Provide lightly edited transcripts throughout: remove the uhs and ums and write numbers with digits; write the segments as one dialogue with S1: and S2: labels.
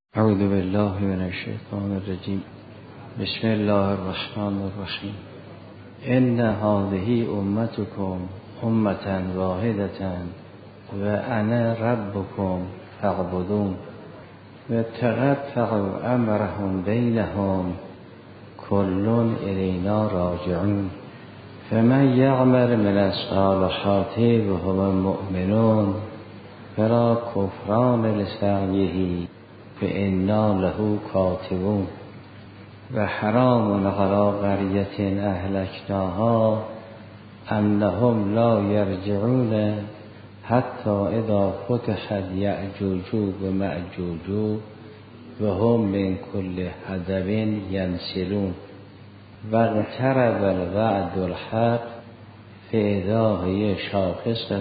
S1: اعوذ بالله من الشیطان الرجیم. بسم الله الرحمن الرحیم. ان هذه امتکم امة واحدة و انا ربکم فاعبدون و تقطعوا امرهم بینهم کل الینا راجعون فمن یعمل من الصالحات وهو مؤمن فلا کفران لسعیه فإنا له کاتبون و حرام علی قریة اهلکناها انهم لا یرجعون حتی اذا فتحت یأجوج و مأجوج و هم من کل حدب ینسلون و اقترب الوعد الحق فاذا هی شاخصة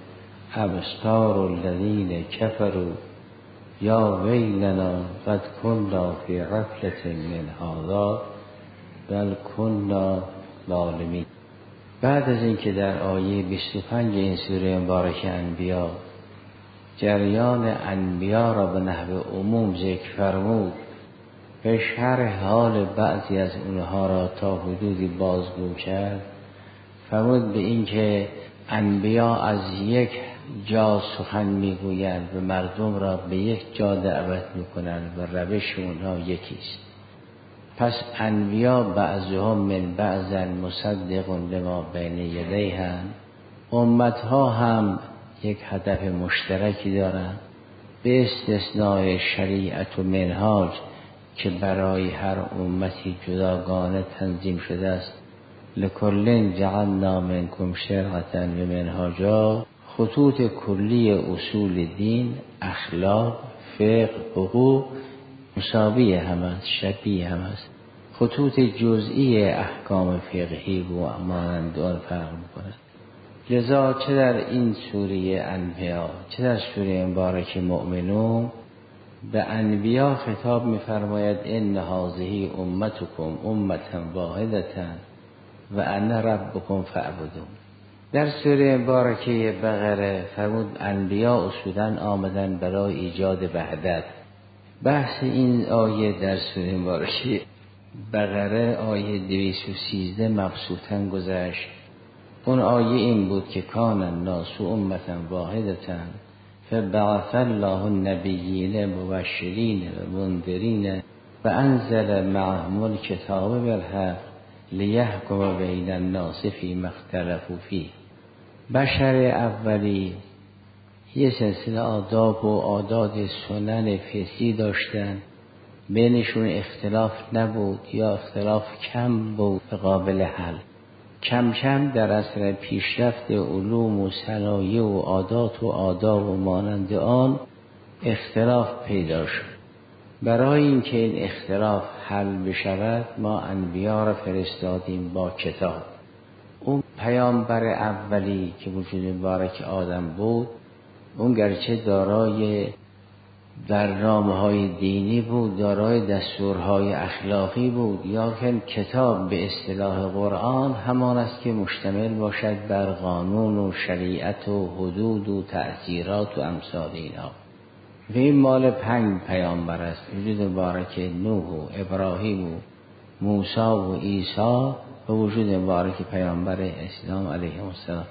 S1: ابصار الذین کفروا یا ویلنا قد کنا فی غفلة من هذا بل کنا ظالمین. بعد از اینکه در آیه 25 این سوره مبارکه انبیا جریان انبیا را به نحو عموم ذکر فرمود، به شرح حال بعضی از اونها را تا حدودی بازگو کرد، فرمود به اینکه انبیا از یک جا سخن میگویند و مردم را به یک جا دعوت میکنند و روش اونها یکیست. پس انبیا بعضهم من بعض مصدق لما بین یدیهم، امتها هم یک هدف مشترکی دارند به استثناء شریعت و منهاج که برای هر امتی جداگانه تنظیم شده است. لکل جعلنا منکم شرعة و منهاجا، خطوط کلی اصول دین، اخلاق، فقه، حقوق مشابه هم است، شبیه هم است. خطوط جزئی احکام فقهی و مانند آن فرق می‌کند. لذا چه در این سوره انبیا چه در سوره مبارک مؤمنون به انبیا خطاب می‌فرماید ان هذه امتکم امة واحدة و انا ربکم فاعبدون. در سوره مبارکه بقره فرمود انبیا اصولاً آمدن برای ایجاد وحدت. بحث این آیه در سوره مبارکه بقره آیه 213 مبسوطاً گذشت. اون آیه این بود که کان الناس امة واحدة فبعث الله النبیین مبشرین و منذرین و انزل معهم الکتاب بالحق لیحکم بین الناس فیما اختلفوا فیه. بشر اولی یه سلسله آداب و عادات سنن فطری داشتن، بینشون اختلاف نبود یا اختلاف کم بود قابل حل. کم کم در اثر پیشرفت علوم و صنایع و عادات و آداب و مانند آن اختلاف پیدا شد. برای اینکه این اختلاف حل بشود ما انبیا را فرستادیم با کتاب. اون پیامبر اولی که وجود مبارک آدم بود، اون گرچه دارای برنامه‌های دینی بود، دارای دستورهای اخلاقی بود، یا که کتاب به اصطلاح قرآن همان است که مشتمل باشد بر قانون و شریعت و حدود و تعزیرات و امثال اینا. و این مال 5 پیامبر است. وجود مبارک نوح و ابراهیم و موسی و عیسی و وجود مبارک پیامبر اسلام علیه السلام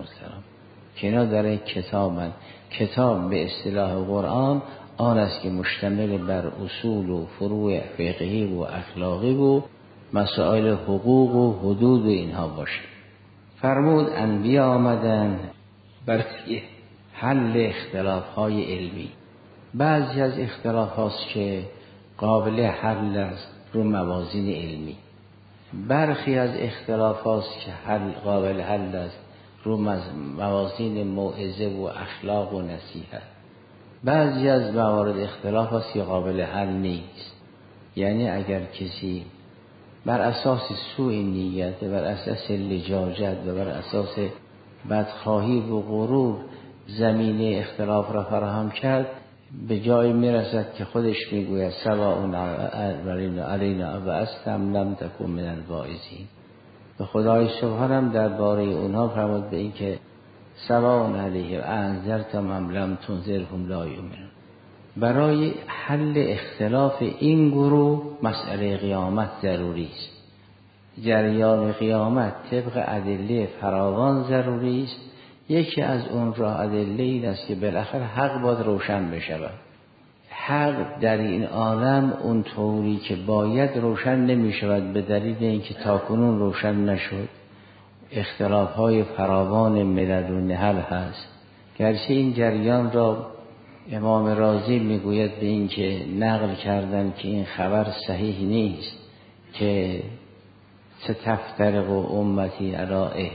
S1: که اینا در کتابند. کتاب به اصطلاح قرآن آن است که مشتمل بر اصول و فروع فقهی و اخلاقی و مسائل حقوق و حدود و اینها باشه. فرمود انبیا آمدن برای حل اختلاف‌های علمی. بعضی از اختلافات که قابل حل است رو موازین علمی، برخی از اختلافات که قابل حل است رو موازین موعظه و اخلاق و نصیحت. بعضی از موارد اختلاف است که قابل حل نیست. یعنی اگر کسی بر اساس سوء نیت و بر اساس لجاجت و بر اساس بدخواهی و غرور زمینه اختلاف را فراهم کرد، به جایی میرسد که خودش میگوید سواء علینا و استم لم تکن من الواعظین. به خدای سبحانم درباره اونها فرمود به این که سواء علیهم انذرتم ام لم تنذرهم لا یؤمنون. برای حل اختلاف این گروه مسئله قیامت ضروری است. جریان قیامت طبق ادله فراوان ضروری است. یکی از اون را ادله این است که بالاخره حق باید روشن بشود. حق در این عالم اون طوری که باید روشن نمی شود به دلیل اینکه تاکنون روشن نشد. اختلاف های فراوان ملل و نهل هست. گرچه این جریان را امام رازی میگوید به این که نقل کردن که این خبر صحیح نیست که ستفترق و امتی علی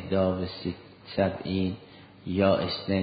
S1: 71 یا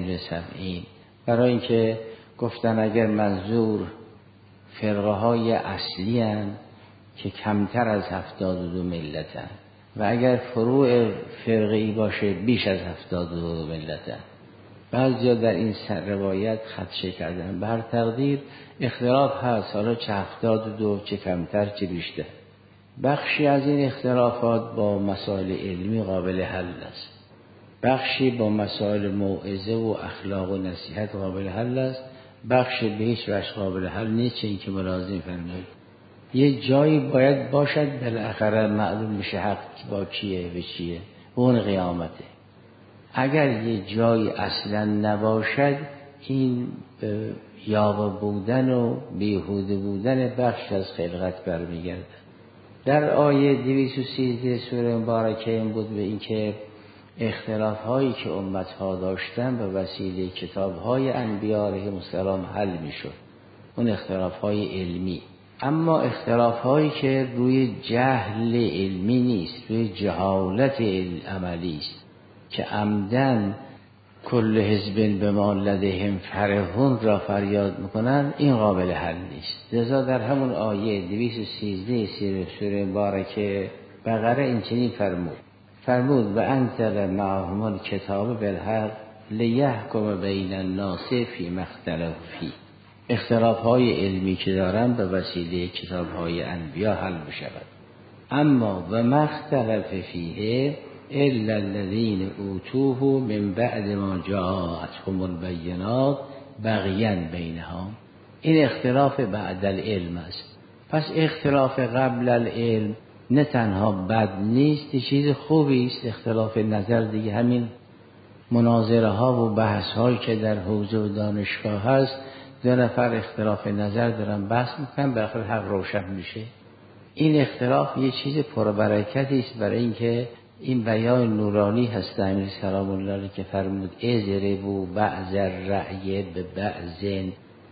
S1: 72. برای اینکه گفتن اگر منظور فرقه های اصلی هستند که کمتر از 72 ملت هستند و اگر فروع فرقی باشه بیش از 72 ملت هستند. بعضیا در این روایت خدشه کردن. به هر تقدیر اختلاف هست، حالا چه 72 چه کمتر چه بیشتر. بخشی از این اختلافات با مسائل علمی قابل حل است، بخشی با مسائل موعظه و اخلاق و نصیحت قابل حل است، بخشی به هیچ وجه قابل حل نیست. چه این که ملازم فرمود یه جایی باید باشد بالاخره معلوم میشه حق با کیه و چیه، اون قیامته. اگر یه جایی اصلا نباشد این یاوه بودن و بیهوده بودن بخش از خلقت برمیگرد. در آیه 213 سوره مبارکه این بود به این که اختلاف هایی که امت ها داشتن به وسیله کتاب های انبیاء علیهم السلام حل می شد، اون اختلاف های علمی. اما اختلاف هایی که روی جهل علمی نیست، روی جهالت عملی است که عمدن کل حزب بما لدیهم فرحون را فریاد میکنن، این قابل حل نیست. لذا در همون آیه 213 سوره مبارکه بقره این چنین فرمود و انزل معهم الکتاب بالحق لیحکم بین الناس فیما اختلفوا فیه. اختلاف های علمی که دارن به وسیله کتاب های انبیا حل بشود. اما و ما اختلف فیه الا الذین اوتوه من بعد ما جاءتهم البینات بغیا بینهم. این اختلاف بعد العلم است. پس اختلاف قبل العلم نه تنها بد نیست، چیز خوبی است. اختلاف نظر دیگه همین مناظره ها و بحث هایی که در حوزه و دانشگاه هست، دو نفر اختلاف نظر دارن بحث میکنن، به آخر حق روشن میشه. این اختلاف یه چیز پربرکتی است، برای اینکه این بیان نورانی هست امیر سلام الله علیه که فرمود اضربوا بعض الرأی به بعض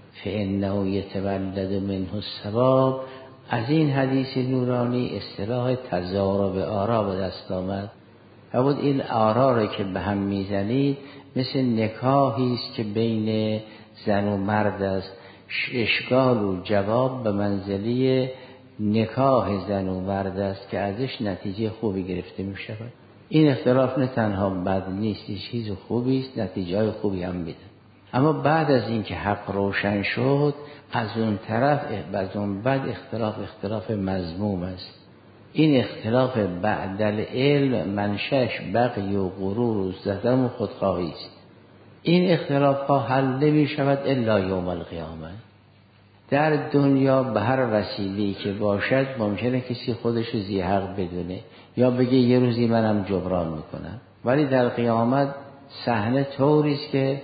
S1: فانه یتولد منه الثواب. از این حدیث نورانی اصطلاح تضارب آرا به دست آمد. فرمود این آرا را که به هم میزنید مثل نکاحی است که بین زن و مرد است، اشکال و جواب به منزله نکاح زن و مرد است که ازش نتیجه خوبی گرفته می شود. این اختلاف نه تنها بد نیست، چیز خوبی است، نتیجه های خوبی هم میده. اما بعد از این که حق روشن شد، از اون طرف از اون بعد اختلاف مذموم است. این اختلاف بعد العلم منشأش بغی و غرور و ظلم و خودخواهی است. این اختلاف ها حل نمی شود الا یوم القیامه. در دنیا به هر وسیله‌ای که باشد ممکنه کسی خودش ذی حق بدونه یا بگه یه روزی منم جبران میکنم، ولی در قیامت صحنه طوری است که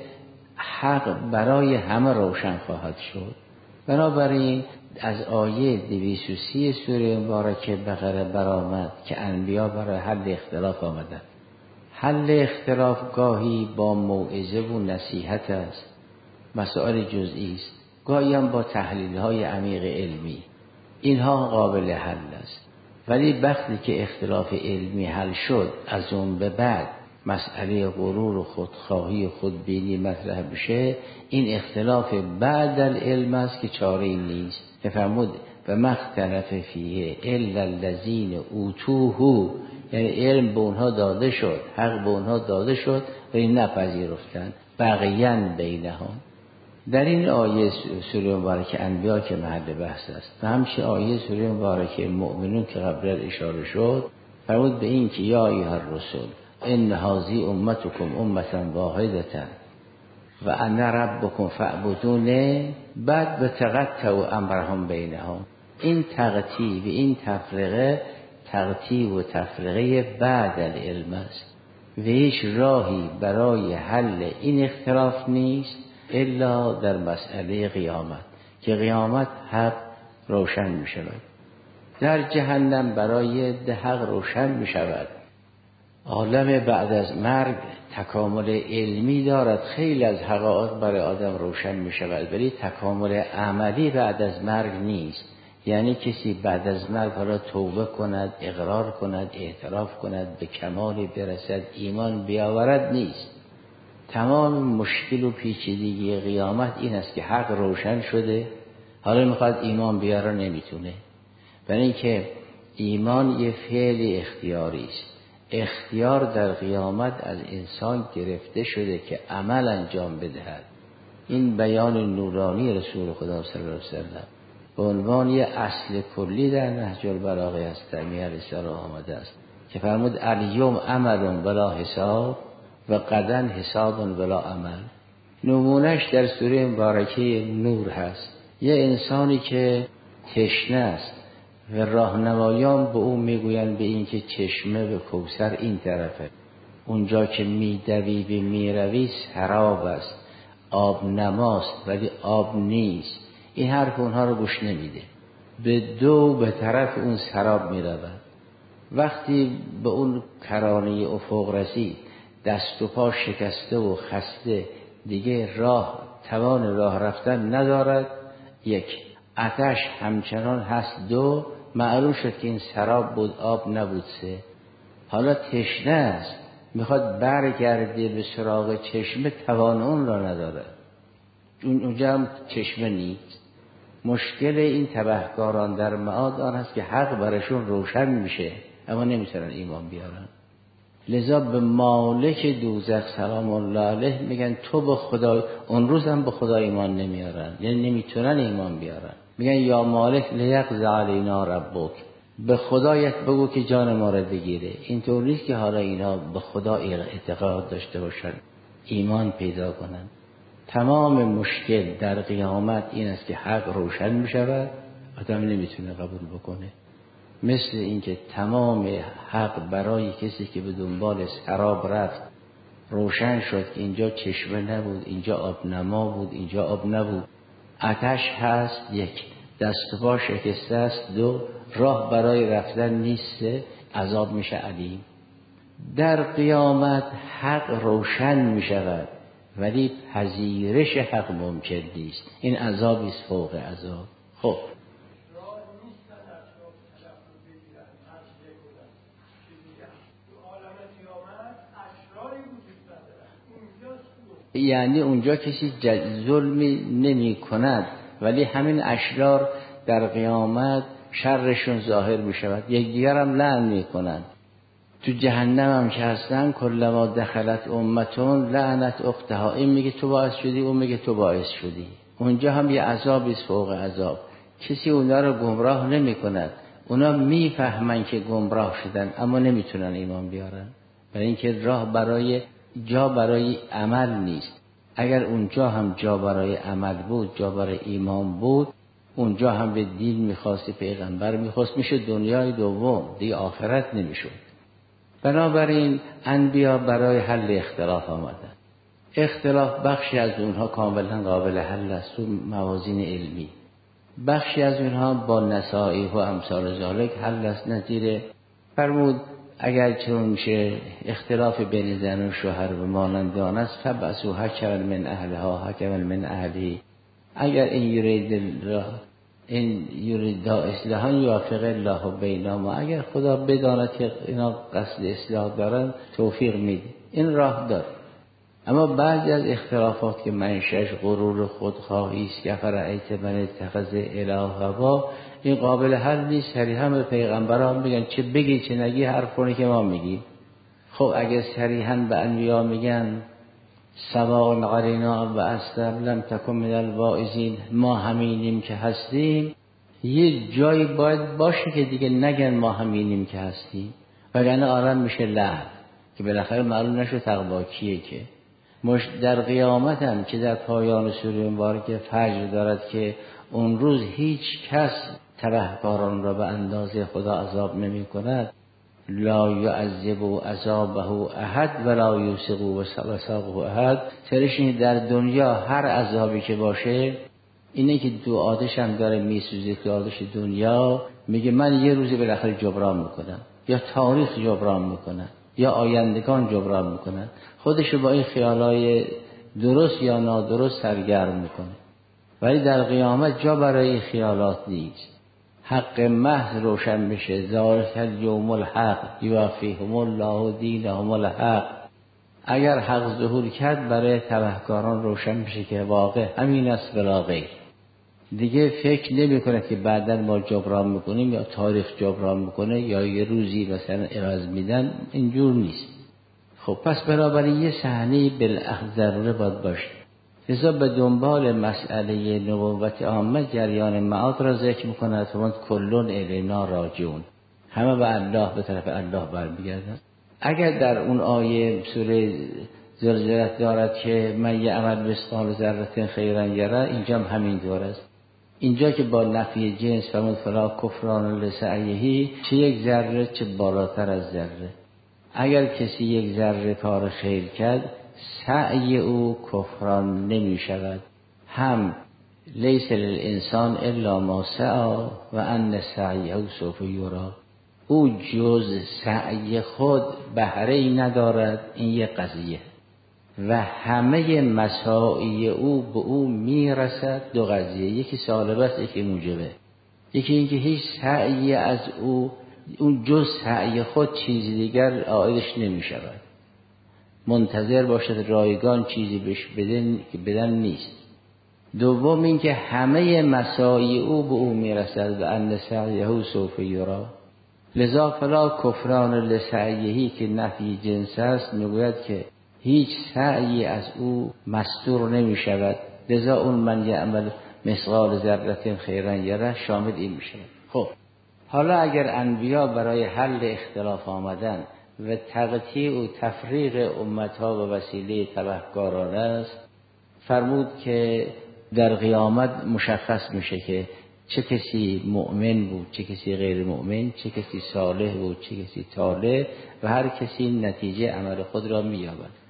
S1: حق برای همه روشن خواهد شد. بنابراین از آیه 230 سوره مبارکه بقره برآمد که انبیا برای حل اختلاف آمدند. حل اختلاف گاهی با موعظه و نصیحت است، مسائل جزئی است، گاهی هم با تحلیل های عمیق علمی. اینها قابل حل است. ولی وقتی که اختلاف علمی حل شد، از اون به بعد مسئله غرور و خودخواهی و خودبینی مطرح بشه، این اختلاف بعد العلم است که چاره ای نیست. فرمود و ما اختلف فیه الا الذین اوتوه، یعنی علم به اونها داده شد، حق به اونها داده شد و این نپذیرفتن، بغیا بینهم. در این آیه سوره مبارکه انبیا که محل بحث است و همچنین آیه سوره مبارکه مؤمنون که قبلا اشاره شد، فرمود به این که یا ایها الرسول ان هذه امتکم امه واحده و انا ربکم فاعبدونه، بعد به تقطعوا امرهم بینهم. این تقطیع و این تفرقه تقطیع و تفرقه بعد العلم است و هیچ راهی برای حل این اختلاف نیست الا در مسئله قیامت که قیامت حق روشن می شود. در جهنم برای حق روشن می شود. عالم بعد از مرگ تکامل علمی دارد، خیلی از حقایق برای آدم روشن می شود، ولی تکامل عملی بعد از مرگ نیست. یعنی کسی بعد از مرگ حالا توبه کند، اقرار کند، اعتراف کند، به کمالی برسد، ایمان بیاورد نیست. تمام مشکل و پیچیدگی قیامت این است که حق روشن شده، حالا میخواد ایمان بیاره نمیتونه. برای اینکه ایمان یه فعل اختیاری است. اختیار در قیامت از انسان گرفته شده که عمل انجام بدهد. این بیان نورانی رسول خدا صلی الله علیه وسلم به عنوان یه اصل کلی در نهج البلاغه از تیمیه علیه السلام آمده است که فرمود الیوم عمل بلا حساب و غدا حساب بلا عمل. نمونش در سوره مبارکه نور هست. یه انسانی که تشنه است و راهنمایان به او میگویند به این که چشمه به کوثر این طرفه، اونجا که میدوی به میروی سراب است، آب نماست ولی آب نیست. این حرف اونها رو گوش نمیده، به طرف اون سراب میرود. وقتی به اون کرانه افق رسید، دست و پا شکسته و خسته، دیگه توان راه رفتن ندارد. یک، آتش همچنان هست. دو، معلوم شد که این سراب بود، آب نبود. سه، حالا تشنه است، میخواد برگرده به سراغ چشمه، توان اون را نداره، اونجا هم چشمه نیست. مشکل این تبهکاران در معاد آن است که حق برشون روشن میشه اما نمیتونن ایمان بیارن. لذا به مالک دوزخ سلام الله علیه میگن تو به خدا، اون روز هم به خدا ایمان نمیارن، یعنی نمیتونن ایمان بیارن. میگن یا مالک لیقضی علینا ربک، به خدایت بگو که جان ما را بگیره. اینطور نیست که حالا اینا به خدا اعتقاد داشته باشن، ایمان پیدا کنن. تمام مشکل در قیامت این است که حق روشن می شود، آدم نمیتونه قبول بکنه. مثل اینکه تمام حق برای کسی که به دنبال سراب رفت روشن شد که اینجا چشمه نبود، اینجا آب نما بود، اینجا آب نبود. آتش هست. یک، دست و پا شکسته است. دو، راه برای رفتن نیست. عذاب میشه علیم. در قیامت حق روشن می شود ولی پذیرش حق ممکن نیست. این عذابی است فوق عذاب. خب یعنی اونجا کسی ظلمی نمی کند ولی همین اشرار در قیامت شرشون ظاهر می شود، یکدیگر هم لعن می کنند. تو جهنم هم که هستن کلما دخلت امتون لعنت اختها، این میگه تو باعث شدی، اون میگه تو باعث شدی. اونجا هم یه عذابی است فوق عذاب. کسی اونا رو گمراه نمی کند، اونا میفهمن که گمراه شدن اما نمیتونن ایمان بیارن، برای اینکه راه جا برای عمل نیست. اگر اونجا هم جا برای عمل بود، جا برای ایمان بود، اونجا هم به دین میخواست، پیغمبر میخواست، میشه دنیای دوم، دیگه آخرت نمیشد. بنابراین انبیا برای حل اختلاف آمدن. اختلاف بخشی از اونها کاملا قابل حل است و موازین علمی، بخشی از اونها با نصائح و امثال ذالک حل است. نظیر فرمود اگر چون میشه اختلاف بین زن و شوهر و مانند آن است فبعثوا حکما من اهلها حکما من اهلی، اگر این یرید اصلاحا یوفق الله بینهما، اگر خدا بداند که اینا قصد اصلاح دارن توفیق میده، این راه داره. اما بعضی از اختلافات که منشأش غرور خودخواهی است که فرأیت من اتخذ اله هوا، این قابل حل نیست. صریحا به پیغمبران میگن چه بگی چه نگی حرفونی که ما میگیم. خب اگه صریحا به انبیا میگن سواء علینا و اسلم لم تکن من الواعظین، ما همینیم که هستیم، یه جایی باید باشه که دیگه نگن ما همینیم که هستیم، وگرنه عالم میشه لعن که بالاخره معلوم نشه تقوا کیه که. در قیامت هم که در پایان سوره مبارکه فجر دارد که اون روز هیچ کس تبهکاران را به اندازه خدا عذاب نمی کند. لا یعذب عذابه احد ولا یوثق وثاقه احد. ترشین در دنیا هر عذابی که باشه اینه که دو آتش هم داره میسوزه که آتش دنیا میگه من یه روزی بالاخره جبران میکنم، یا تاریخ جبران میکنه، یا آیندگان جبران میکنن. خودشو با این خیالای درست یا نادرست سرگرم میکنه. ولی در قیامت جا برای این خیالات نیست. حق محض روشن بشه. ذالک الیوم الحق یوفیهم الله دینهم الحق. اگر حق ظهور کرد برای تبهکاران روشن بشه که واقع همین است بلا غیر. دیگه فکر نمی کنه که بعداً ما جبران میکنیم یا تاریخ جبران میکنه یا یه روزی مثلا عوض میدن. اینجور نیست. خب پس بنابراین یه صحنه بالاخره ضروره باید باشه. لذا به دنبال مسئله نبوت عامه جریان معاد را ذکر میکنه. فرمود کلون الینا راجعون. همه به الله، به طرف الله برمیگردن. اگر در اون آیه سوره زلزله دارد که من یعمل مثقال ذره خیرا یره، اینجا هم همین طور است. اینجا که با نفی جنس فرمود فلا کفران لسعیه، چه یک ذره چه بالاتر از ذره. اگر کسی یک ذره کار خیر کرد سعی او کفران نمی شود. هم لیس للانسان الا ما سعی و ان سعیه سوف یرا. او جز سعی خود بهره ای ندارد. این یک قضیه. و همه مساعی او به او میرسد. دو قضیه، یکی سالبه است یکی موجبه. یکی اینکه هیچ سعی از او اون جز سعی خود چیزی دیگر عایدش نمی شود. منتظر باشد رایگان چیزی بهش بدن نیست. دوم اینکه همه مساعی او به او میرسد و ان سعیه سوف یرا. لذا فلا کفران لسعیه که نفی جنس است میگوید که هیچ سعی از او مستور نمی شود. لذا اون من یعمل مثقال ذره خیرا یره شامل این می شود. خب حالا اگر انبیا برای حل اختلاف آمدن و تقطیع و تفریق امتها به وسیله تبهکارانه است، فرمود که در قیامت مشخص میشه که چه کسی مؤمن بود، چه کسی غیر مؤمن، چه کسی صالح بود، چه کسی طالح، و هر کسی نتیجه عمل خود را می‌یابد.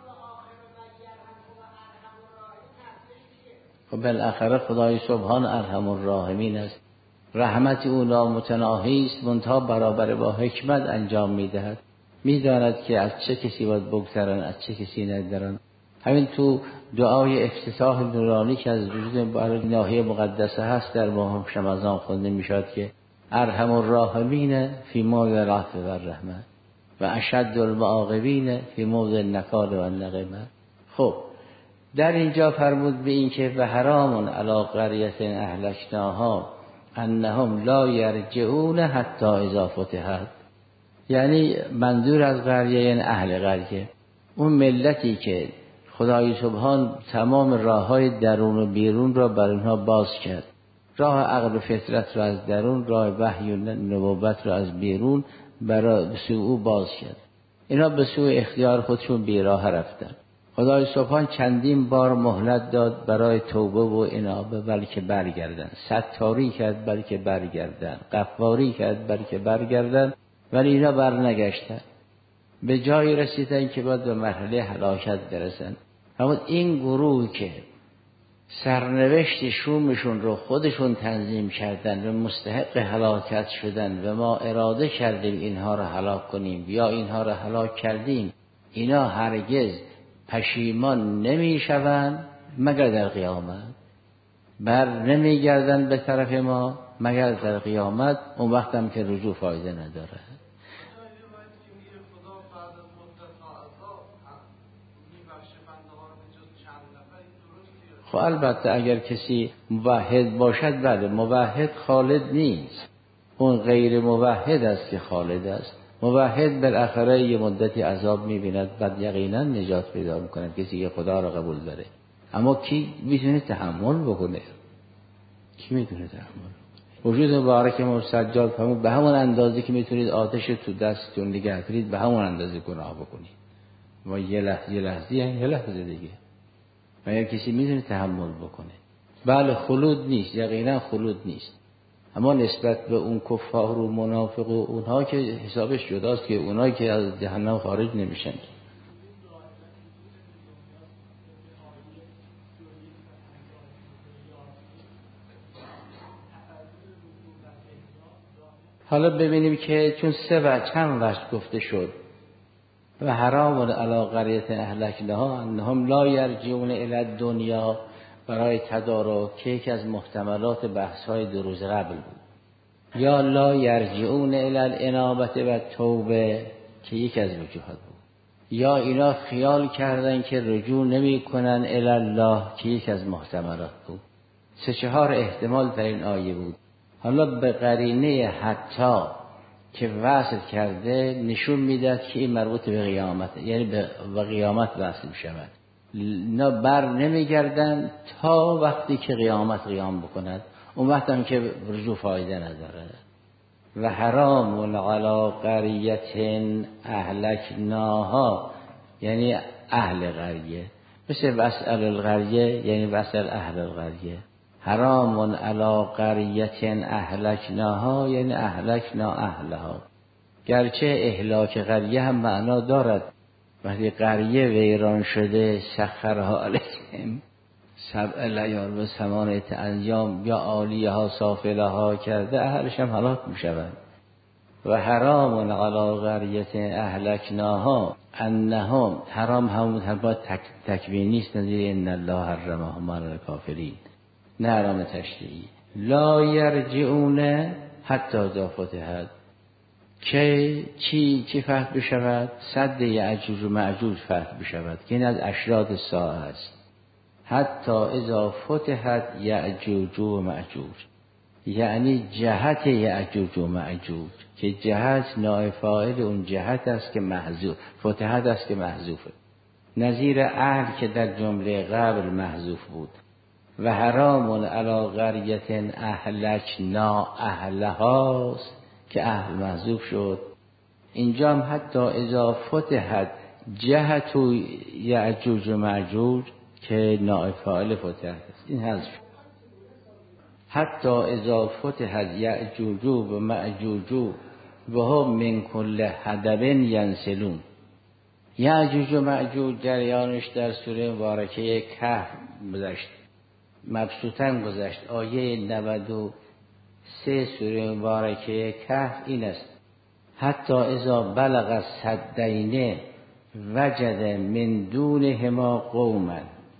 S1: خب بالاخره خدای سبحان ارحم الراحمین است. رحمت او نامتناهی است، منتها برابر با حکمت انجام میدهد. میداند که از چه کسی باید بگذرن، از چه کسی نگذرن. همین تو دعای افتتاح نورانی که از وجود برای ناحیه مقدسه هست در ماه رمضان خونده میشد که ارحم الراحمین فی موضع العفو و الرحمه و اشد المعاقبین فی موضع النکال و النقمه. خب در اینجا فرمود به این که و حرام علی قریة اهلکناها انهم لا یرجعون حتی اذا فتحت. یعنی منظور از قریه یعنی اهل قریه، اون ملتی که خدای سبحان تمام راههای درون و بیرون را بر اونها باز کرد. راه عقل و فطرت را از درون، راه وحی و نبوت را از بیرون برای به سوی او باز کرد. اینا به سوی اختیار خودشون بیراه رفتن. خدای سبحان چندین بار مهلت داد برای توبه و انابه بلکه برگردن. ستاری کرد بلکه برگردن، غفاری کرد بلکه برگردن، ولی اینا برنگشتن. به جایی رسیدن که باید به مرحله هلاکت برسن. اما این گروه که سرنوشت شومشون رو خودشون تنظیم کردن و مستحق هلاکت شدن و ما اراده کردیم اینها رو هلاک کنیم یا اینها رو هلاک کردیم، اینا هرگز پشیمان نمی شوند مگر در قیامت. بر نمی گردن به طرف ما مگر در قیامت. اون وقت هم که رجوع فایده نداره. خب البته اگر کسی موحد باشد بله، موحد خالد نیست. اون غیر موحد است که خالد است. موحد بالاخره یه مدتی عذاب می‌بیند بعد یقینا نجات پیدا می‌کند، کسی که خدا را قبول داره. اما کی می‌تونه تحمل بکنه؟ کی می‌تونه تحمل؟ وجود مبارک ما سجاد فرمود به همون اندازه که می‌تونید آتش تو دستتون نگه دارید به همون اندازه گناه بکنید. ما یه لحظه دیگه مگر کسی میتونه تحمل بکنه؟ بله خلود نیست، یقینا خلود نیست، اما نسبت به اون کفار و منافق و اونها که حسابش جداست، که اونها که از جهنم خارج نمیشن. حالا ببینیم که چون چند وجه گفته شد و حرام علی قریة اهلکناها انهم لا یرجعون الی الدنیا، برای تدارک که یکی از محتملات بحث‌های دو روز قبل بود، یا لا یرجعون الی الانابة و توبه که یکی از وجوهات بود، یا اینا خیال کردن که رجوع نمی کنن الی الله که یکی از محتملات بود. 3-4 احتمال در این آیه بود. حالا به قرینه حتی که وصل کرده نشون میداد که این مربوط به قیامت، یعنی به قیامت وصل میشود. اینا بر نمیگردن تا وقتی که قیامت قیام بکند، اون وقت هم که رجوع فایده نداره. و حرام علی قریة اهلکناها یعنی اهل قریه، مثل واسأل القریه یعنی واسأل اهل القریه. حرام علی قریة اهلکناها یعنی اهلکنا اهلها، گرچه اهلاک قریه هم معنا دارد. وقتی قریه ویران شده سخرها علیهم 7 لیال و 8 ایام یا عالیها سافلها کرده، اهلش هم هلاک می شود. و حرام علی قریة اهلکناها انهم، حرام هم با تکوین نیست، نظیر ان الله حرمهم علی الکافرین، نه حرام تشریعی. لا یرجعون حتی اذا فتحت، که چی فتح بشود؟ سد یأجوج و مأجوج فتح بشود که این از اشراط الساعه است. حتی اذا فتحت یأجوج و مأجوج، یعنی جهت یأجوج و مأجوج، که جهت نائب فاعل اون جهت است که محذوف، فتحت است که محذوفه، نظیر اهل که در جمله قبل محذوف بود. و حرام علی قریة اهلکنا اهلهاست که اهل محذوف شد. اینجا هم حتی اذا فتحت جهت یأجوج و مأجوج که نائب فاعل فتحت است، این حذف شد. حتی اذا فتحت یأجوج و مأجوج و هم من کل حدب ینسلون. یأجوج و مأجوج جریانش در سوره مبارکه کهف گذشت، مبسوطاً گذشت. آیه 93 سوره مبارکه کهف این است: حتی اذا بلغ السدین وجد من دونهما قوما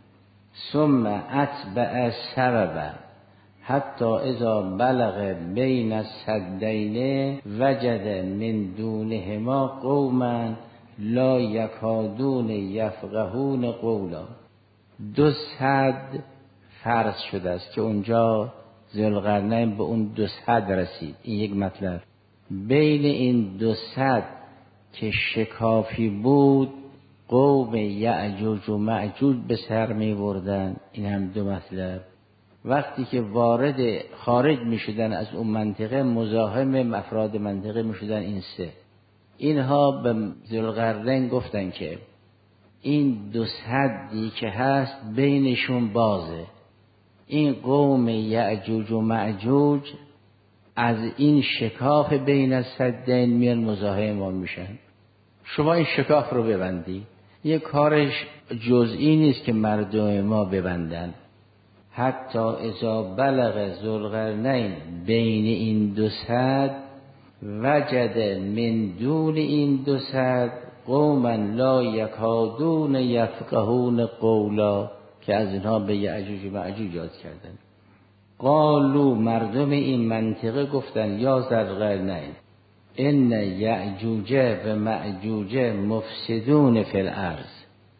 S1: ثم اتبع سببا حتی اذا بلغ بین السدین وجد من دونهما قوما لا یکادون یفقهون قولا. 2 سد فرض شده است که اونجا ذوالقرنین به اون 2 سد رسید. این یک مطلب. بین این 2 سد که شکافی بود قوم یأجوج و مأجوج به سر می بردن. این هم 2 مطلب. وقتی که خارج می شدن از اون منطقه مزاحم افراد منطقه می شدن. این 3 اینها به ذوالقرنین گفتن که این 2 سدی که هست بینشون بازه، این قوم یأجوج و مأجوج از این شکاف بین السدین میان مزاحم ما میشن، شما این شکاف رو ببندی. یه کارش جزئی نیست که مردم ما ببندن. حتی اذا بلغ ذوالقرنین بین این 2 سد وجد من دون این 2 سد قوما لا یکادون یفقهون قولا که از اینها به یأجوج و مأجوج یاد کردن. قالوا، مردم این منطقه گفتن: یا ذوالقرنین ان یأجوج و مأجوج مفسدون فی الارض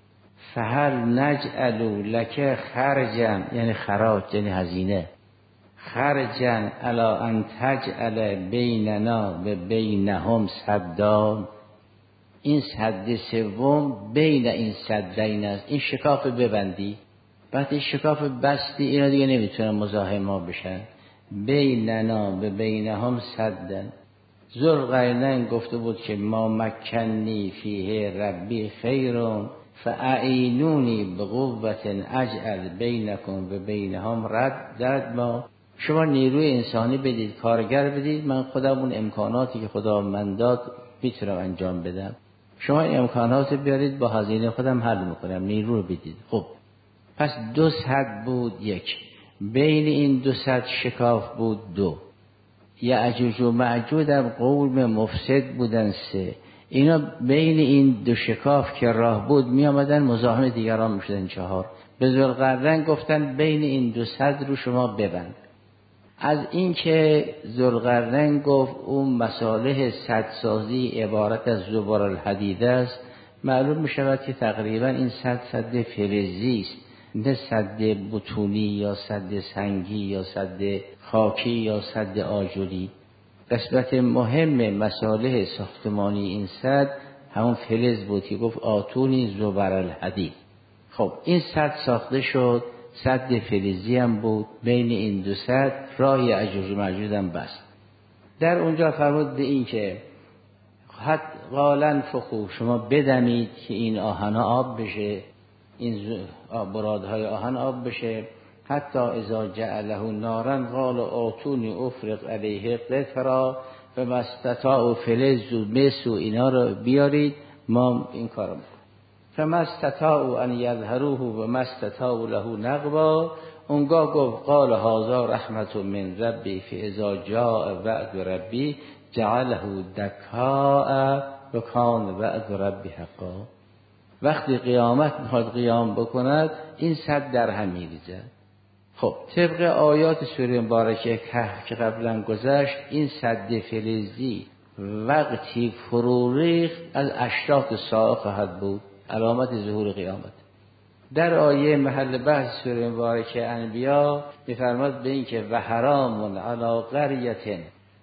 S1: فهل نجعل لک خرجا، یعنی خراج یعنی هزینه، خرجا علی ان تجعل بیننا و بینهم سدا. این سد سوم بین این سدین است، این شکاف ببندی. وقتی شکاف بستی اینا دیگه نمیتونن مزاحم ما بشن. بیننا و بینهم سدن. ذوالقرنین گفته بود که ما مکنی فیه ربی خیرون، فاعینونی بقوة اجعل بینکم و بینهم ردما. شما نیروی انسانی بدید، کارگر بدید، من خودم اون امکاناتی که خدا من داد میتونم انجام بدم. شما این امکانات بیارید، با هزینه خودم حل میکنم، نیرو رو بدید. خب پس 200 بود، یک بین این 200 شکاف بود، 2 یأجوج و مأجوج هم قوم مفسد بودن، 3 اینا بین این 2 شکاف که راه بود می آمدن مزاحم دیگران می شدن، 4 به ذوالقرنین گفتن بین این 200 رو شما ببند. از این که ذوالقرنین گفت اون مصالح سدسازی عبارت از زبر الحدید است، معلوم می شود که تقریبا این سد فلزی است، نه سد بتونی یا سد سنگی یا سد خاکی یا سد آجوری. قسمت مهم مصالح ساختمانی این سد همون فلز بود که گفت آتونی زبر الحدید. خب این سد ساخته شد، سد فلزی هم بود، بین این 2 سد راه یأجوج و مأجوج هم بست. در اونجا فرمود به این که حد قالن فخو، شما بدمید که این آهن آب بشه، این برادهای آهن آب بشه. حتی اذا جعله نارا قال آتونی افرغ علیه قطرا و مستطاع فلز و مس و اینا رو بیارید، ما این کارو میکنیم. فمستطاعوا ان یظهروه و مستطاعوا له نقبا. اونگاه گفت قال هذا رحمت من ربی فاذا جاء وعد ربی جعله دکاء و کان وعد ربی حقا. وقتی قیامت میخواد قیام بکند این سد در هم میریزد. خب طبق آیات سوره مبارکه کهف که قبلا گذشت، این سد فلزی وقتی فرو ریخت از اشراط الساعه خواهد بود، علامت ظهور قیامت. در آیه محل بحث سوره مبارکه انبیا می‌فرماد به این که و حرام علی قریة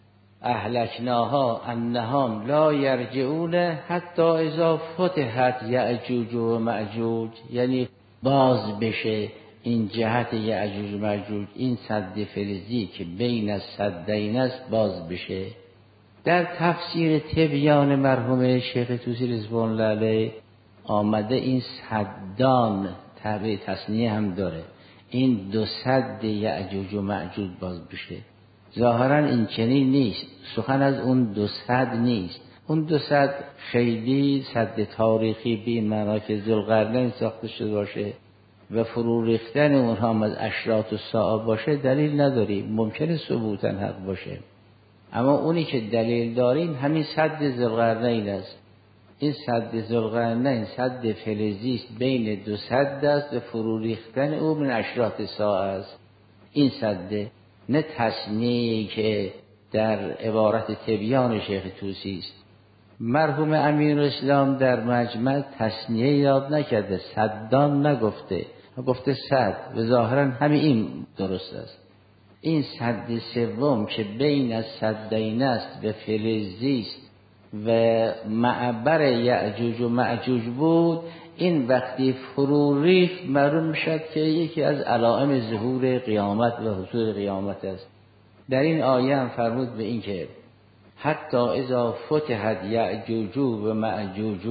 S1: اهلکناها انهم لا یرجعون حتی اذا فتحت یأجوج و مأجوج، یعنی باز بشه این جهت یأجوج و مأجوج، این سد فلزی که بین السدین است باز بشه. در تفسیر تبیان مرحوم شیخ طوسی رضوان الله علیه آمده این سدان تعبیر تصنیه هم داره، این 2 سد یأجوج و مأجوج باز بشه. ظاهرا این چنین نیست، سخن از اون 2 سد نیست. اون 2 سد خیلی سد تاریخی به این معنا که ذوالقرنین ساخته شده باشه و فرو ریختن اونها از اشراط الساعه باشه دلیل نداریم، ممکنه ثبوتا حق باشه. اما اونی که دلیل داریم همین سد ذوالقرنین است. این سد ذوالقرنین سد فلزی است، بین 2 سد است و فرو ریختن او من اشراط الساعه است. این سد، نه تصنیعی که در عبارت تبیان شیخ طوسی است. مرحوم امیرالاسلام در مجمع تصنیه یاد نکرده، سدان نگفته، گفته سد و ظاهرا همین این درست است. این سد سوم که بین از سدین است و فلزی است و معبر یأجوج و مأجوج بود، این وقتی فرو ریخت معلوم میشد که یکی از علائم ظهور قیامت و حصول قیامت است. در این آیه هم فرمود به این که حتی اذا فتحت یأجوج و مأجوج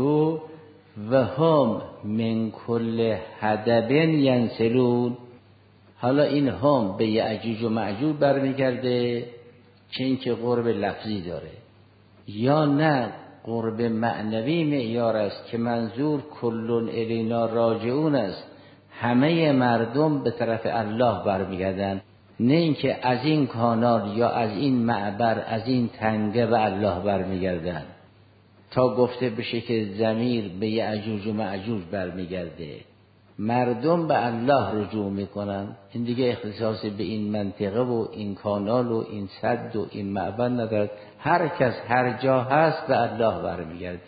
S1: و هم من کل حدب ینسلون. حالا این هم به یأجوج و مأجوج برمیگرده چه اینکه قرب لفظی داره، یا نه قرب معنوی معیار است که منظور کلون الینا راجعون است، همه مردم به طرف الله برمیگردن، نه اینکه از این کانال یا از این معبر از این تنگه به الله برمیگردن. تا گفته بشه که ضمیر به یأجوج و مأجوج برمیگرده، مردم به الله رجوع میکنن، این دیگه اختصاص به این منطقه و این کانال و این سد و این معبر ندارد، هر کس هر جا هست به الله برمیگرده.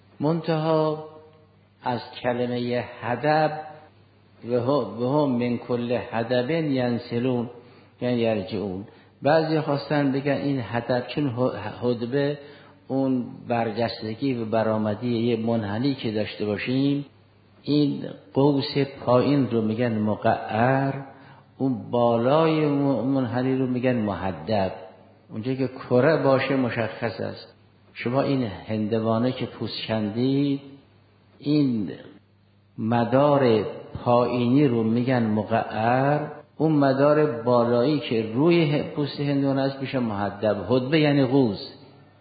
S1: منتها از کلمه حدب و هم من کل حدب ینسلون یعنی یرجعون. بعضی خواستن بگن این حدب چون حدبه اون برجستگی و برآمدی یه منحنی که داشته باشیم، این قوس پایین رو میگن مقعر، اون بالای منحنی رو میگن محدب. اونجا که کره باشه مشخص است. شما این هندوانه که پوست کندید، این مدار پایینی رو میگن مقعر، اون مدار بالایی که روی پوست هندونه است میشه محدب. هدبه یعنی قوز.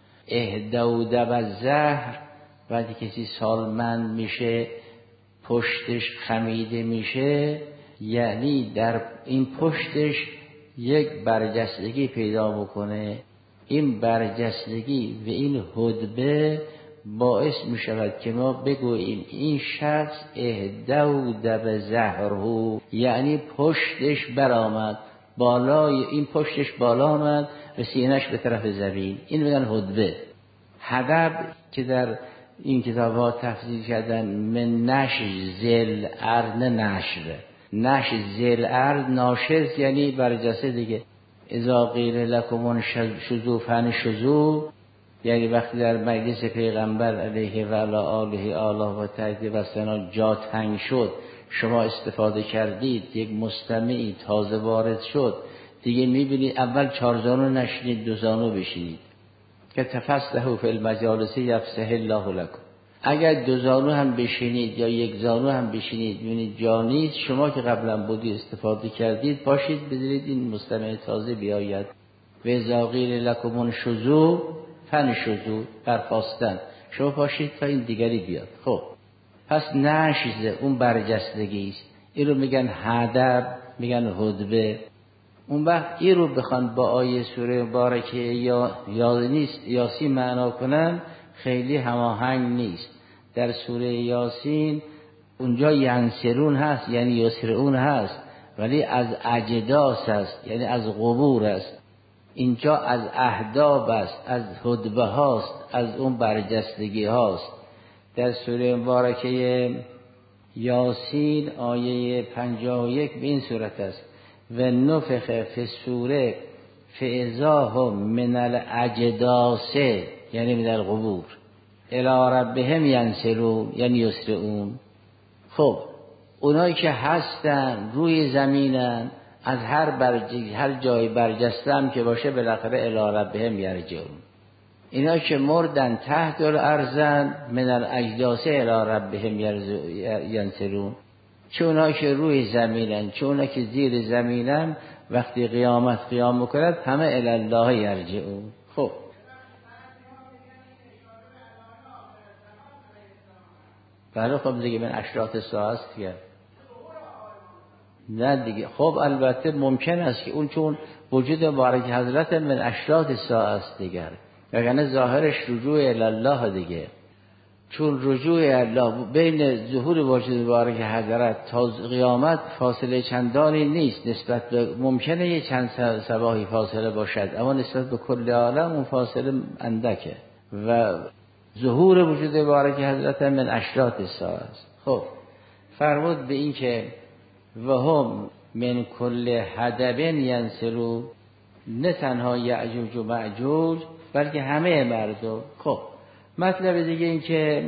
S1: اهدودب الزهر، وقتی کسی سالمند میشه پشتش خمیده میشه، یعنی در این پشتش یک برجستگی پیدا بکنه. این برجستگی و این هدبه باعث می شود که ما بگوییم این شخص اهدودب زهره، یعنی پشتش برآمد، بالای این پشتش بالا آمد و سینه‌اش به طرف زمین. این میگن هدبه. هدب که در این کتاب‌ها تفسیر کردن من نشر ذل ارض، نشر نشر ذل ارض ناشز یعنی برجسته دیگه. اذا قیل لکم شذو فانشزوا، یعنی وقتی در مجلس پیغمبر علیه و علی آله و تهدید و سنا جا تنگ شد، شما استفاده کردید، یک مستمعی تازه وارد شد دیگه میبینید اول 4 زانو نشینید، 2 زانو بشینید که تفسحوا فی المجالس یفسح الله لکم. اگر 2 زانو هم بشینید یا 1 زانو هم بشینید ببینید جا نیست، شما که قبلا بودی استفاده کردید، پاشید بذارید این مستمع تازه بیاید. و اذا قیل لکم انشزوا فانشزوا، برخاستن، شما پاشید تا این دیگری بیاد. خب پس نشزه اون برجستگی است، این رو میگن هدب، میگن هدبه. اون وقت این رو بخوان با آیه سوره مبارکه یاسین معنا کنن خیلی هماهنگ نیست. در سوره یاسین اونجا ینصرون هست یعنی یسرعون هست، ولی از اجداث هست یعنی از قبور است. اینجا از اهداب است، از هدبه هاست، از اون برجستگی هاست. در سوره مبارکه یاسین آیه 51 به این صورت است: و نفخ فی الصور فاذا هم من الاجداث یعنی من القبور الی ربهم ینسلون یعنی یسرعون. خب اونایی که هستن روی زمینن، از هر جای برجسته هم که باشه بالاخره الی ربهم یرجعون. اینا که مردن تحت الارضن من الاجداث الی ربهم ینسلون، چه اونایی که روی زمینن چه اونایی که زیر زمینن، وقتی قیامت قیام میکند همه الی الله یرجعون. خب بله، خب دیگه من اشراط الساعه است دیگه. نه دیگه، خب البته ممکن است که اون چون وجود مبارک حضرت من اشراط الساعه است دیگر، وگرنه ظاهرش رجوع الی الله دیگه. چون رجوع الله بین ظهور وجود مبارک حضرت تا قیامت فاصله چندانی نیست، نسبت به ممکنه یه چند صباحی فاصله باشد، اما نسبت به کل عالم اون فاصله اندکه و ظهور وجود مبارک حضرت من اشراط الساعه است. خب فرمود به این که و هم من کل هدب ینسلون، نه تنها یعجوج و معجوج بلکه همه مردم. خب مطلب دیگه این که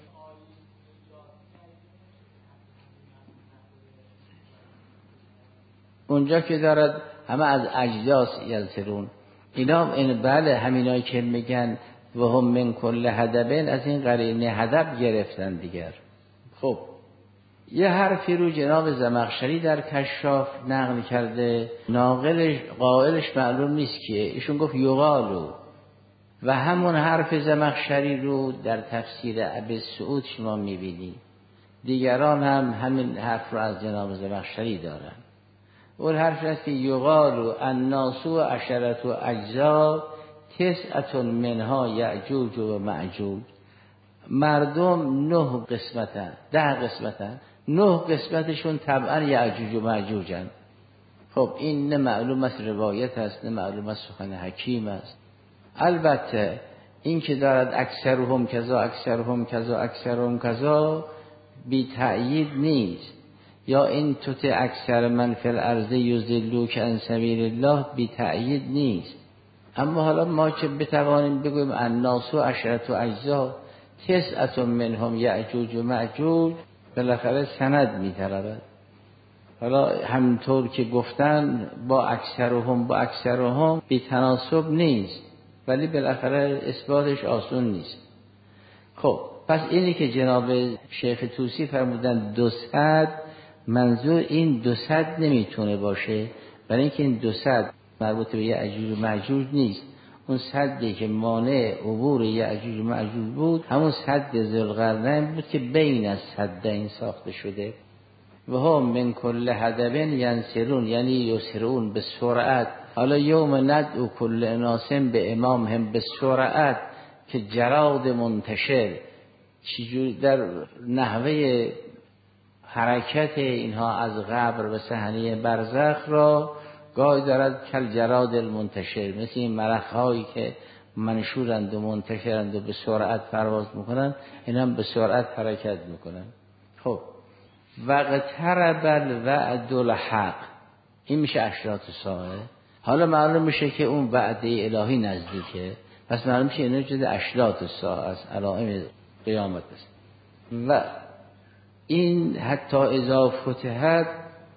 S1: اونجا که دارد همه از اجداث ینسلون، اینا این بله همینایی که میگن و هم من کل هدبن از این قرینه هدب گرفتن دیگر. خب یه حرفی رو جناب زمخشری در کشاف نقل کرده، ناقلش قائلش معلوم نیست که ایشون گفت یقالو، و همون حرف زمخشری رو در تفسیر ابی سعود شما میبینید. دیگران هم همین حرف رو از جناب زمخشری دارن. اون حرف است که یقالو الناس عشرة اجزا تسعة منها یأجوج و مأجوج، مردم 9 قسمتن، 10 قسمتن، 9 قسمتشون طبعا یأجوج و مأجوجن. خب این نه معلوم است روایت است، نه معلوم است سخن حکیم است. البته این که دارد اکثرهم کذا اکثرهم کذا اکثرهم کذا بی تأیید نیست، یا این توت اکثر من فی الارض یضلوک عن سبیل الله بی تأیید نیست. اما حالا ما که بتوانیم بگویم الناس عشرة اجزا تسعة منهم یأجوج و مأجوج، بالاخره سند می‌طلبد. حالا همینطور که گفتن با اکثرهم بی تناسب نیست، ولی بالاخره اثباتش آسون نیست. خب پس اینی که جناب شیخ طوسی فرمودن 200، منظور این 200 نمیتونه باشه، برای اینکه این 200 مربوط به یأجوج و مأجوج نیست. اون سدی که مانع عبور یأجوج و مأجوج بود همون سد ذوالقرنین بود که بین از سدین ساخته شده. و هم من کل هدب ینسرون، یعنی یسرون به سرعت. حالا یوم ندعو کل اناس به امامهم به سرعت، که جراد منتشر چجور در نحوه حرکت اینها از قبر به صحنه برزخ را گاهی دارد کل جراد المنتشر، مثل این مرخ‌هایی که منشورند و منتشرند و به سرعت پرواز میکنن، اینا هم به سرعت حرکت میکنن. خب وقترب الوعد الحق، این میشه اشراط الساعه. حالا معلوم میشه که اون وعده الهی نزدیکه، پس معلوم میشه اینا جز اشراط الساعه است، علائم قیامت است. و این حتی اذا فتحت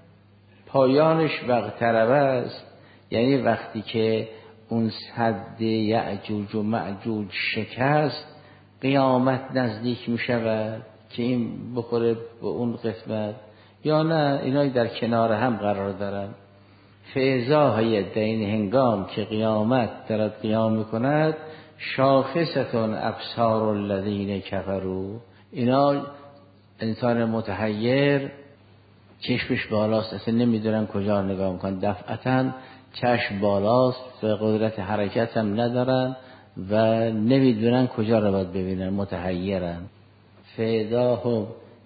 S1: پایانش وقتربه است، یعنی وقتی که اون سد یأجوج و مأجوج شکست قیامت نزدیک می شود که این بخوره به اون قسمت، یا نه اینا در کنار هم قرار دارن. فاذا هی دین، هنگام که قیامت دارد قیام میکند، شاخصتون ابصار الذین کفروا، اینا انسان متحیر چشمش بالاست، اصلا نمیدونن کجا نگاه میکنن، دفعتا چشم بالاست و قدرت حرکت هم ندارن و نمیدونن کجا رو باید ببینن، متحیرن. فیداهم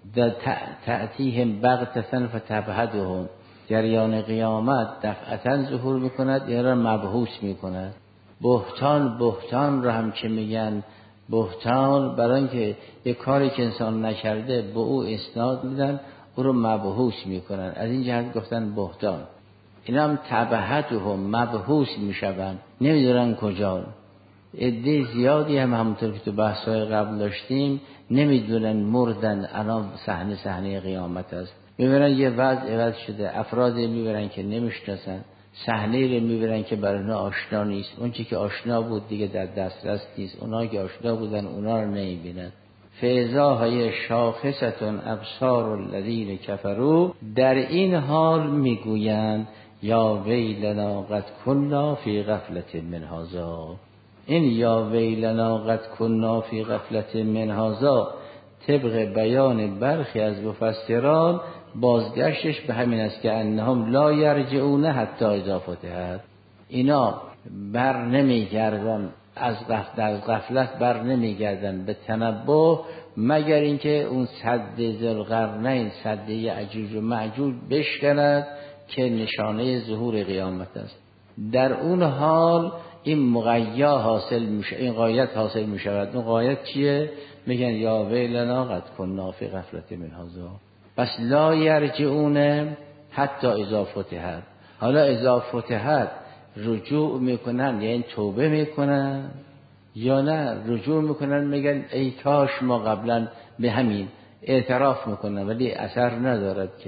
S1: تأتیهم بغتة فتبهتهم، جریان قیامت دفعتا ظهور میکند، یا را مبهوس میکند. بهتان رو هم که میگن بهتان، برای اینکه یک کاری که انسان نکرده به او اسناد میدن، او رو مبهوس میکنن، از این جهت گفتن بهتان. اینا هم تبهتهم، مبهوس میشون، نمیدونن کجا. عده زیادی هم همونطور که تو بحث‌های قبل داشتیم نمیدونن مردن، الان صحنه قیامت است. میبرن یه وضع شده، افراد میبرن که نمیشناسن، صحنه رو میبرن که برای اونا آشنا نیست، اون چیزی که آشنا بود دیگه در دسترس نیست، اونا که آشنا بودن اونا رو نمیبینن. فاذا هی شاخصتون ابصار الذین کفروا، در این حال میگویند یا ویلنا قد کنا فی غفلة من هذا. این یا ویلنا قد کنا فی غفلة من هذا طبق بیان برخی از مفسران بازگشتش به همین است که انهم لا یرجعون حتی اذا فتحت، اینا بر نمیگردن از غفلت بر نمیگردن به تنبه، مگر اینکه اون سد ذوالقرنین، سد یأجوج و مأجوج بشکند که نشانه ظهور قیامت است. در اون حال این مغیا حاصل میشه، این غایت حاصل میشود. اون غایت چیه؟ میگن یا ویلنا قد کنا فی غفلة من هذا. پس لا یرجعون حتی اذا فتحت. حالا اذا فتحت رجوع میکنن، یعنی توبه میکنن، یا نه رجوع میکنن میگن ای کاش ما قبلا به همین اعتراف میکنن، ولی اثر ندارد که.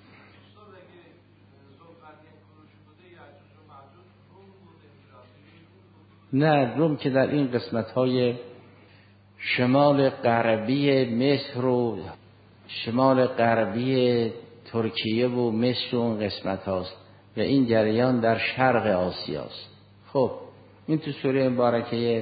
S1: نه، روم که در این قسمت های شمال غربی مصر و شمال غربی ترکیه و مصر و اون قسمت هاست و این جریان در شرق آسیاست. خب این تو سوره مبارکه،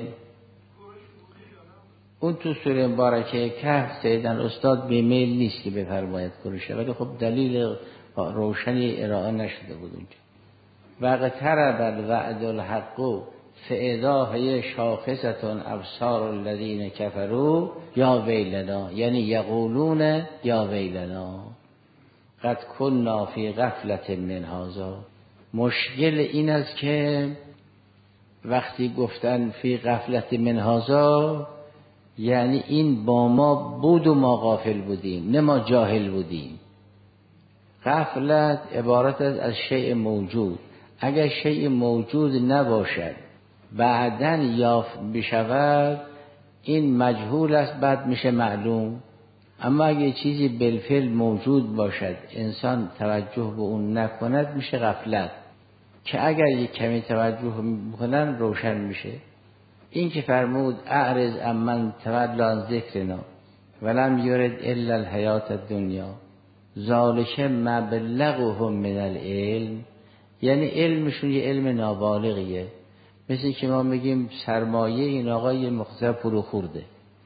S1: اون تو سوره مبارکه کهف سیدن استاد بیمیل نیست که بفرماید کروشه، ولی خب دلیل روشنی ارائه نشده بود اونجا. وقترب الوعد الحق فاذا هی شاخصتون ابصار الذین کفروا یا ویلنا، یعنی یقولون یا ویلنا قد کنا فی غفلة من هذا. مشکل این است که وقتی گفتن فی غفلة من هذا یعنی این با ما بود و ما غافل بودیم، نه ما جاهل بودیم. غفلت عبارت است از شیء موجود، اگر شیء موجود نباشد بعدن یافت بشود این مجهول است، بعد میشه معلوم. اما اگه چیزی بالفعل موجود باشد انسان توجه به اون نکند میشه غفلت، که اگر یک کمی توجه بکنن روشن میشه. این که فرمود اعرض عمن تولی عن ذکرنا، ولم یرد الا الحیات الدنیا ذالک مبلغهم من العلم، یعنی علمشون یه علم نابالغیه. مثل که ما میگیم سرمایه این آقا یه مقدار پول خورده،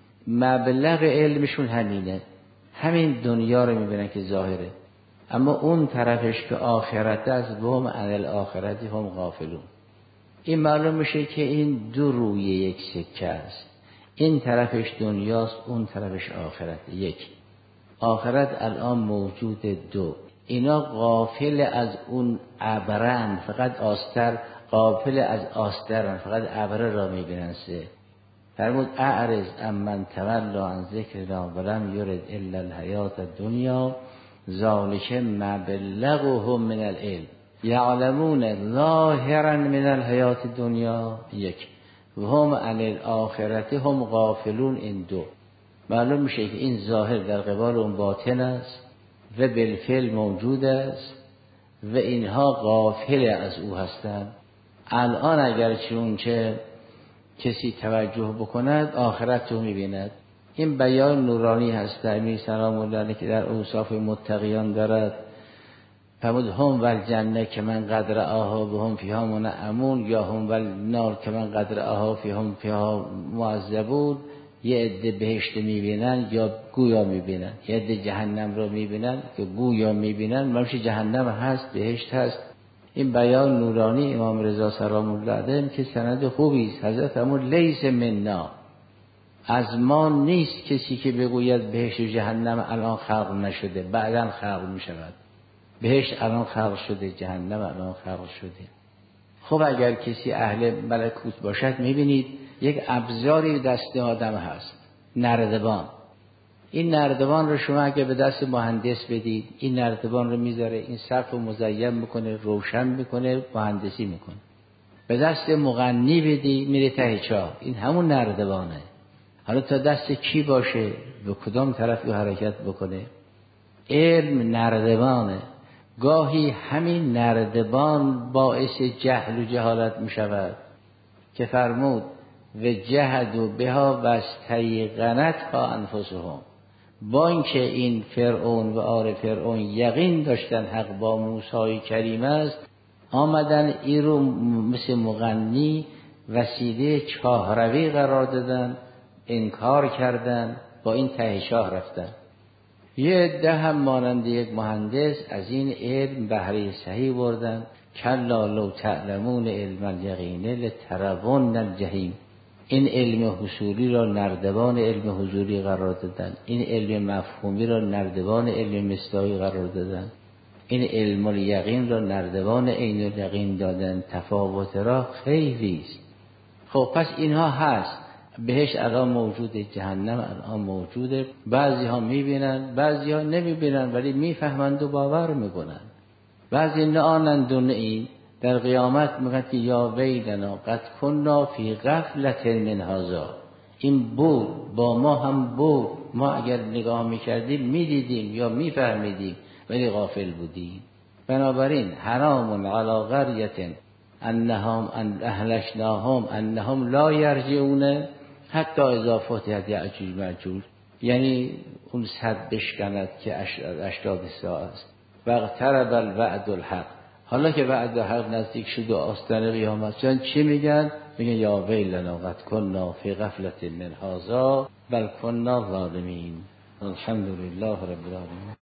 S1: مبلغ علمشون همینه، همین دنیا رو میبینن که ظاهره، اما اون طرفش که آخرت است و هم عن الاخرت هم غافلون. این معلوم میشه که این دو روی یک سکه است، این طرفش دنیاست، اون طرفش آخرت. یک آخرت الان موجود، دو اینا غافل از اون ابرن، فقط آستر، غافل از آسترن، فقط ابره را میبینن. سه فرمود اعرض امن تولی عن ذکرنا ولم یرد الا الحیات الدنیا ذالک مبلغهم من العلم یعلمون ظاهرا من الحیات الدنیا. یک و هم عن الاخرت هم غافلون. این دو معلوم میشه که این ظاهر در قبال اون باطن است و بالفعل موجود است و اینها غافل از او هستند. الان اگر چون که کسی توجه بکند آخرت رو میبیند. این بیان نورانی هست امیر سلام الله علیه که در اوصاف متقیان دارد. فرمود هم والجنه که من قدر آها به هم فیها منعمون، یا هم والنار که من قدر آها فیها معذبون. یه عده بهشت میبینن یا گویا میبینن، یه عده جهنم رو میبینن که گویا میبینن، منشه جهنم هست بهشت هست. این بیان نورانی امام رضا سلام الله علیه که سند خوبی است. حضرت امون لیس منا، از ما نیست کسی که بگوید بهشت و جهنم الان خلق نشده، بعداً خلق میشود. بهشت الان خلق شده، جهنم الان خلق شده. خب اگر کسی اهل ملکوت باشد میبینید یک ابزاری دست آدم هست، نردبان. این نردبان رو شما اگه به دست مهندس بدید، این نردبان رو میذاره، این سقف رو مزین میکنه، روشن میکنه، مهندسی میکنه. به دست مغنی بدی میره ته چاه، این همون نردبانه. حالا تا دست کی باشه به کدام طرف رو حرکت بکنه. علم نردبانه. گاهی همین نردبان باعث جهل و جهالت میشود که فرمود و جهدوا بها و استیقنتها انفسهم. با اینکه این فرعون و آل فرعون یقین داشتن حق با موسی کریم است، آمدن این رو مثل مغنی وسیله چاهروی قرار دادن، انکار کردن، با این ته چاه رفتن. یه عده هم مانند یک مهندس از این علم بهره صحیح بردن. کلا لو تعلمون علم الیقین لترون الجحیم. این علم حصولی را نردبان علم حضوری قرار دادن، این علم مفهومی را نردبان علم مصداقی قرار دادن، این علم الیقین را نردبان عین الیقین دادن. تفاوت را خیلی است. خب پس اینها هست. بهش الان موجوده، جهنم الان موجوده. بعضی ها میبینن، بعضی ها نمیبینن، ولی میفهمند و باور میکنن. بعضی نآنند و نئی در قیامت میگن که یا ویلنا قد کنا فی غفلت من هذا. این بود، با ما هم بود، ما اگر نگاه میکردیم میدیدیم یا میفهمیدیم ولی غافل بودیم. بنابراین حرام علی قریة انهم اهلکناهم انهم لا یرجعون حتی اذا فتحت یأجوج مأجوج. یعنی اون صد بشکند که اشراط الساعه است. و اقترب الوعد الحق. حالا که وعد حق نزدیک شد و آستانه قیامت شد، چی میگن؟ میگن یا ویلنا قد کنا فی غفلة من هذا بل کنا ظالمین. الحمدلله رب العالمین.